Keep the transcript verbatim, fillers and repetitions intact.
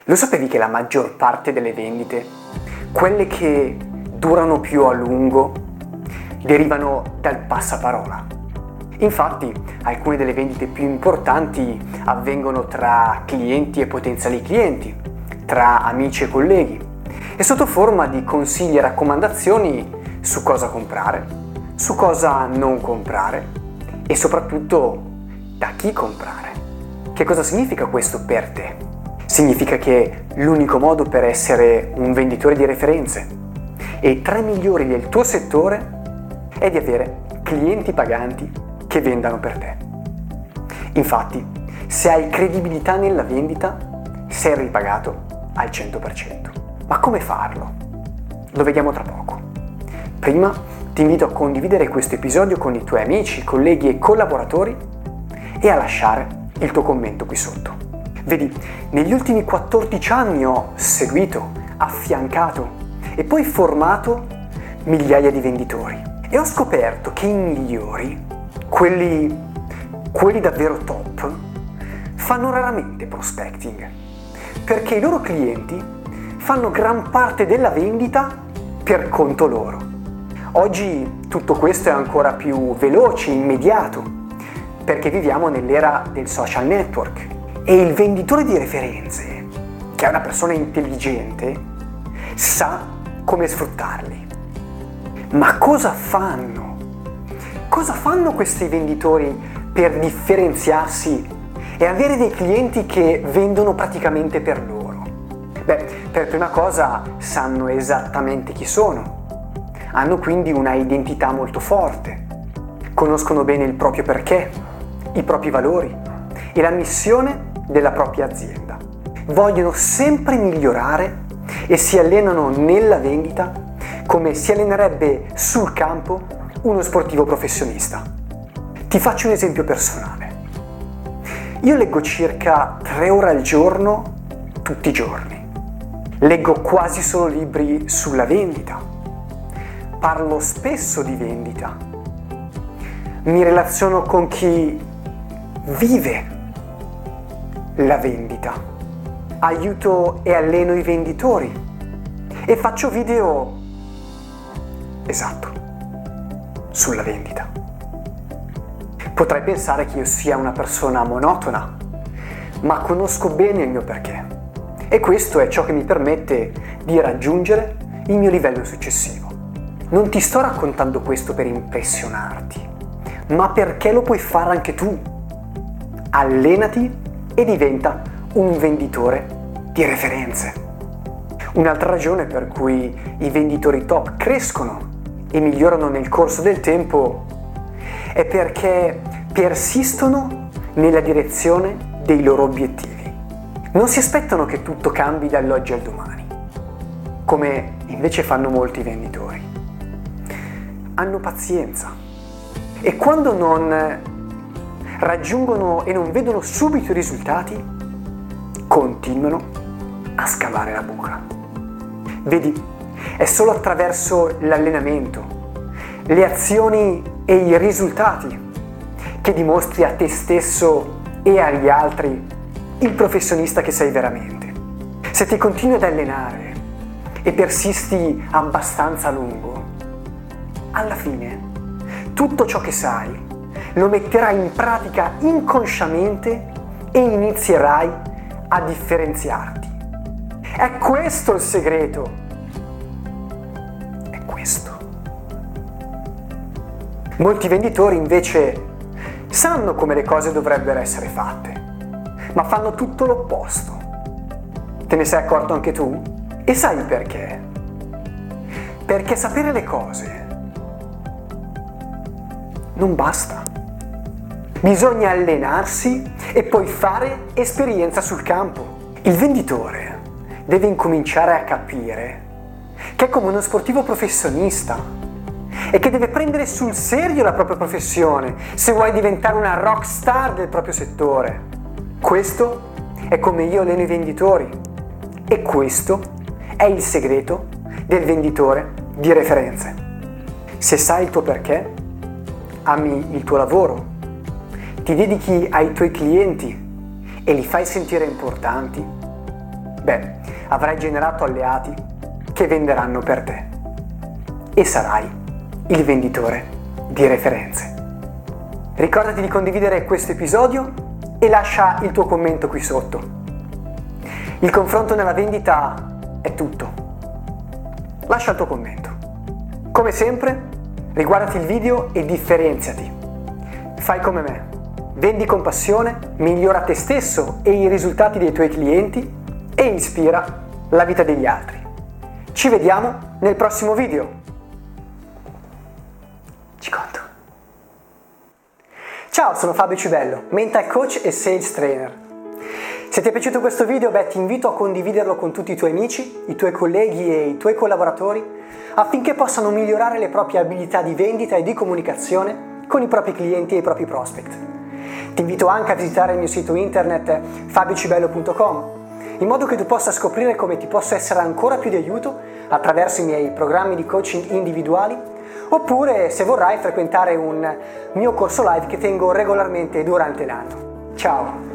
Lo sapevi che la maggior parte delle vendite, quelle che durano più a lungo, derivano dal passaparola? Infatti, alcune delle vendite più importanti avvengono tra clienti e potenziali clienti, tra amici e colleghi, e sotto forma di consigli e raccomandazioni su cosa comprare, su cosa non comprare e soprattutto da chi comprare. Che cosa significa questo per te? Significa che l'unico modo per essere un venditore di referenze e tra i migliori del tuo settore è di avere clienti paganti che vendano per te. Infatti, se hai credibilità nella vendita, sei ripagato al cento per cento. Ma come farlo? Lo vediamo tra poco. Prima ti invito a condividere questo episodio con i tuoi amici, colleghi e collaboratori e a lasciare il tuo commento qui sotto. Vedi, negli ultimi quattordici anni ho seguito, affiancato e poi formato migliaia di venditori e ho scoperto che i migliori, quelli, quelli davvero top, fanno raramente prospecting, perché i loro clienti fanno gran parte della vendita per conto loro. Oggi tutto questo è ancora più veloce, immediato, perché viviamo nell'era del social network. E il venditore di referenze, che è una persona intelligente, sa come sfruttarli. Ma cosa fanno? Cosa fanno questi venditori per differenziarsi e avere dei clienti che vendono praticamente per loro? Beh, per prima cosa sanno esattamente chi sono. Hanno quindi una identità molto forte. Conoscono bene il proprio perché, i propri valori e la missione della propria azienda. Vogliono sempre migliorare e si allenano nella vendita come si allenerebbe sul campo uno sportivo professionista. Ti faccio un esempio personale. Io leggo circa tre ore al giorno tutti i giorni. Leggo quasi solo libri sulla vendita. Parlo spesso di vendita. Mi relaziono con chi vive la vendita, aiuto e alleno i venditori e faccio video, esatto, sulla vendita. Potrai pensare che io sia una persona monotona, ma conosco bene il mio perché e questo è ciò che mi permette di raggiungere il mio livello successivo. Non ti sto raccontando questo per impressionarti, ma perché lo puoi fare anche tu. Allenati e diventa un venditore di referenze. Un'altra ragione per cui i venditori top crescono e migliorano nel corso del tempo è perché persistono nella direzione dei loro obiettivi. Non si aspettano che tutto cambi dall'oggi al domani, come invece fanno molti venditori. Hanno pazienza e quando non raggiungono e non vedono subito i risultati, continuano a scavare la buca. Vedi, è solo attraverso l'allenamento, le azioni e i risultati che dimostri a te stesso e agli altri il professionista che sei veramente. Se ti continui ad allenare e persisti abbastanza a lungo, alla fine tutto ciò che sai lo metterai in pratica inconsciamente e inizierai a differenziarti. È questo il segreto. È questo. Molti venditori invece sanno come le cose dovrebbero essere fatte, ma fanno tutto l'opposto. Te ne sei accorto anche tu? E sai perché? Perché sapere le cose non basta. Bisogna allenarsi e poi fare esperienza sul campo. Il venditore deve incominciare a capire che è come uno sportivo professionista e che deve prendere sul serio la propria professione se vuoi diventare una rock star del proprio settore. Questo è come io alleno i venditori e questo è il segreto del venditore di referenze. Se sai il tuo perché, ami il tuo lavoro, ti dedichi ai tuoi clienti e li fai sentire importanti, beh, avrai generato alleati che venderanno per te e sarai il venditore di referenze. Ricordati di condividere questo episodio e lascia il tuo commento qui sotto. Il confronto nella vendita è tutto. Lascia il tuo commento. Come sempre, riguardati il video e differenziati. Fai come me. Vendi con passione, migliora te stesso e i risultati dei tuoi clienti e ispira la vita degli altri. Ci vediamo nel prossimo video. Ci conto. Ciao, sono Fabio Cibello, Mental Coach e Sales Trainer. Se ti è piaciuto questo video, beh, ti invito a condividerlo con tutti i tuoi amici, i tuoi colleghi e i tuoi collaboratori affinché possano migliorare le proprie abilità di vendita e di comunicazione con i propri clienti e i propri prospect. Ti invito anche a visitare il mio sito internet fabio cibello punto com in modo che tu possa scoprire come ti posso essere ancora più di aiuto attraverso i miei programmi di coaching individuali, oppure se vorrai frequentare un mio corso live che tengo regolarmente durante l'anno. Ciao!